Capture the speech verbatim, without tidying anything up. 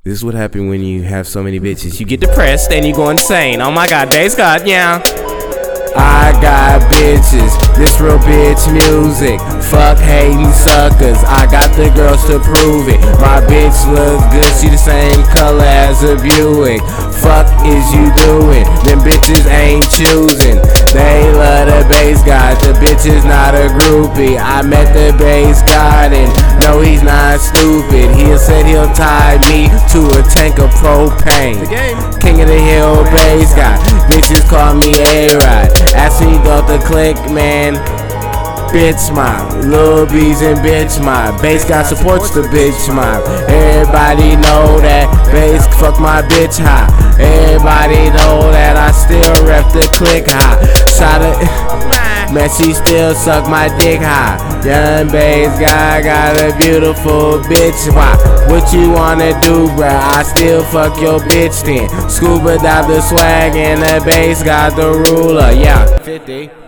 This is what happens when you have so many bitches. You get depressed and you go insane. Oh my god, Bass God, yeah. I got bitches, this real bitch music. Fuck hating suckers, I got the girls to prove it. My bitch look good, she the same color as a Buick. Fuck is you doing? Them bitches ain't choosing. They love the Bass God, the bitch is not a groupie. I met the Bass God and no, he's not stupid. He said he'll tie me to a tank of propane. King of the hill, Bass God. Bitches call me A-Rod. Ask me about the click, man. Bitch mob, Lil B's and bitch mob. Bass God supports the bitch mob. Everybody know that Bass fuck my bitch high. Everybody know that I still rep the click high. Shot it, man, she still suck my dick high. Young Bass God got a beautiful bitch. Why? What you wanna do, bruh? I still fuck your bitch then. Scuba dive the swag and the Bass got the ruler. Yeah, fifty.